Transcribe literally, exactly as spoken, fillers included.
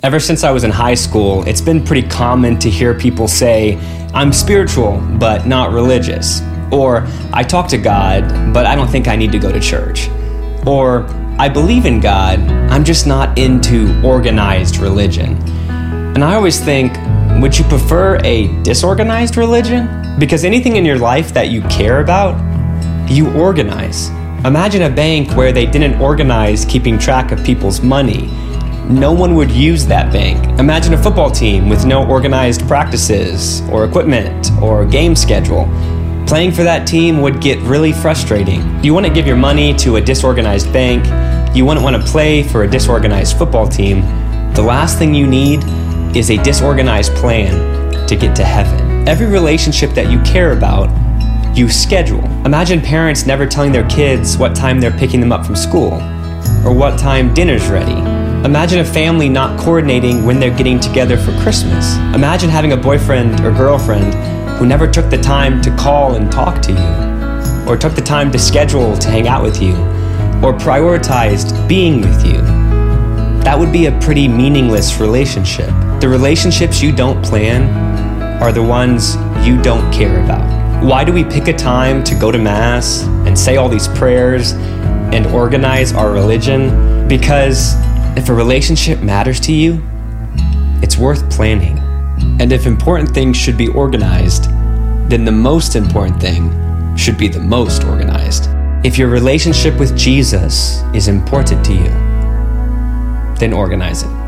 Ever since I was in high school, it's been pretty common to hear people say, I'm spiritual, but not religious. Or, I talk to God, but I don't think I need to go to church. Or, I believe in God, I'm just not into organized religion. And I always think, would you prefer a disorganized religion? Because anything in your life that you care about, you organize. Imagine a bank where they didn't organize keeping track of people's money. No one would use that bank. Imagine a football team with no organized practices or equipment or game schedule. Playing for that team would get really frustrating. You wouldn't give your money to a disorganized bank. You wouldn't want to play for a disorganized football team. The last thing you need is a disorganized plan to get to heaven. Every relationship that you care about, you schedule. Imagine parents never telling their kids what time they're picking them up from school or what time dinner's ready. Imagine a family not coordinating when they're getting together for Christmas. Imagine having a boyfriend or girlfriend who never took the time to call and talk to you, or took the time to schedule to hang out with you, or prioritized being with you. That would be a pretty meaningless relationship. The relationships you don't plan are the ones you don't care about. Why do we pick a time to go to Mass and say all these prayers and organize our religion? Because if a relationship matters to you, it's worth planning. And if important things should be organized, then the most important thing should be the most organized. If your relationship with Jesus is important to you, then organize it.